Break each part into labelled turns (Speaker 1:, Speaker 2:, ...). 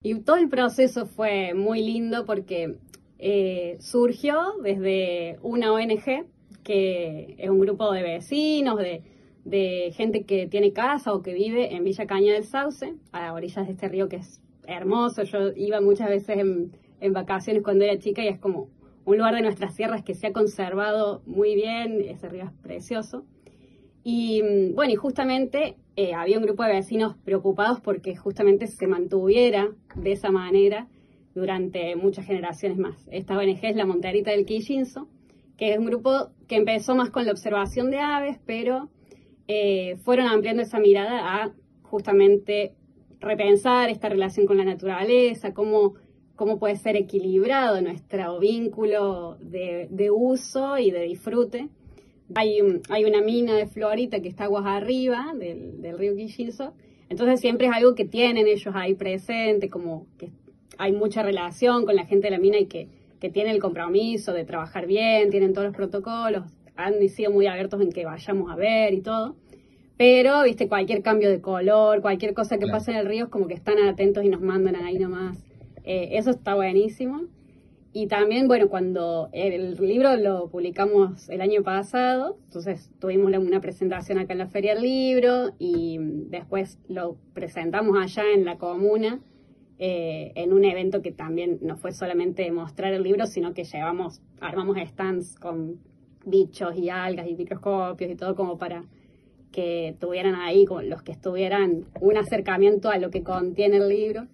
Speaker 1: Y todo el proceso fue muy lindo porque surgió desde una ONG, que es un grupo de vecinos, de gente que tiene casa o que vive en Villa Caña del Sauce, a orillas de este río que es hermoso. Yo iba muchas veces en vacaciones cuando era chica y es como un lugar de nuestras sierras que se ha conservado muy bien, ese río es precioso. Y bueno, y justamente había un grupo de vecinos preocupados porque justamente se mantuviera de esa manera durante muchas generaciones más. Esta ONG es la Monterita del Quillinzo, que es un grupo que empezó más con la observación de aves, pero fueron ampliando esa mirada a justamente repensar esta relación con la naturaleza, cómo puede ser equilibrado nuestro vínculo de uso y de disfrute. Hay una mina de Florita que está aguas arriba del río Quillinzo, entonces siempre es algo que tienen ellos ahí presente, como que hay mucha relación con la gente de la mina y que tiene el compromiso de trabajar bien, tienen todos los protocolos, han sido muy abiertos en que vayamos a ver y todo, pero viste, cualquier cambio de color, cualquier cosa que pase en el río es como que están atentos y nos mandan ahí nomás. Eso está buenísimo. Y también, bueno, cuando el libro lo publicamos el año pasado, entonces tuvimos una presentación acá en la Feria del Libro y después lo presentamos allá en la comuna, en un evento que también no fue solamente mostrar el libro, sino que armamos stands con bichos y algas y microscopios y todo como para que tuvieran ahí, con los que estuvieran, un acercamiento a lo que contiene el libro.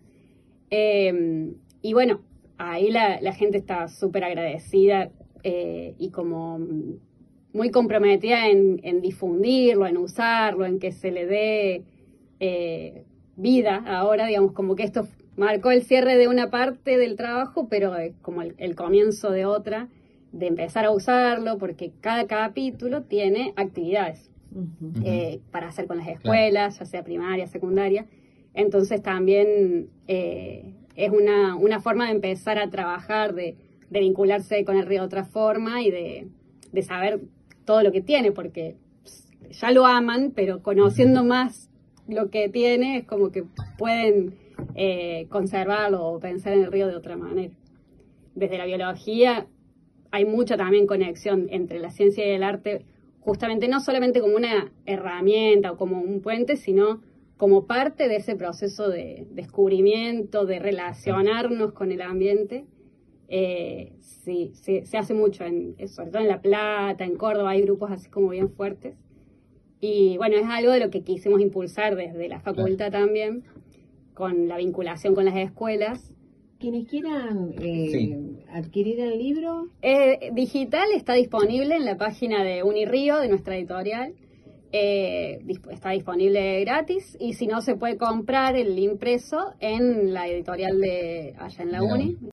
Speaker 1: Y bueno, ahí la gente está súper agradecida y como muy comprometida en difundirlo, en usarlo, en que se le dé vida ahora, digamos, como que esto marcó el cierre de una parte del trabajo, pero como el comienzo de otra, de empezar a usarlo, porque cada capítulo tiene actividades para hacer con las escuelas, ya sea primaria, secundaria. Entonces también es una forma de empezar a trabajar, de vincularse con el río de otra forma y de saber todo lo que tiene, porque ya lo aman, pero conociendo más lo que tiene es como que pueden conservarlo o pensar en el río de otra manera. Desde la biología hay mucha también conexión entre la ciencia y el arte, justamente no solamente como una herramienta o como un puente, sino como parte de ese proceso de descubrimiento, de relacionarnos con el ambiente. Sí, se hace mucho, sobre todo en La Plata, en Córdoba, hay grupos así como bien fuertes. Y bueno, es algo de lo que quisimos impulsar desde la facultad también, con la vinculación con las escuelas.
Speaker 2: Quienes quieran adquirir el libro.
Speaker 1: Digital está disponible en la página de Unirío, de nuestra editorial. Está disponible gratis, y si no, se puede comprar el impreso en la editorial de allá en la Uni.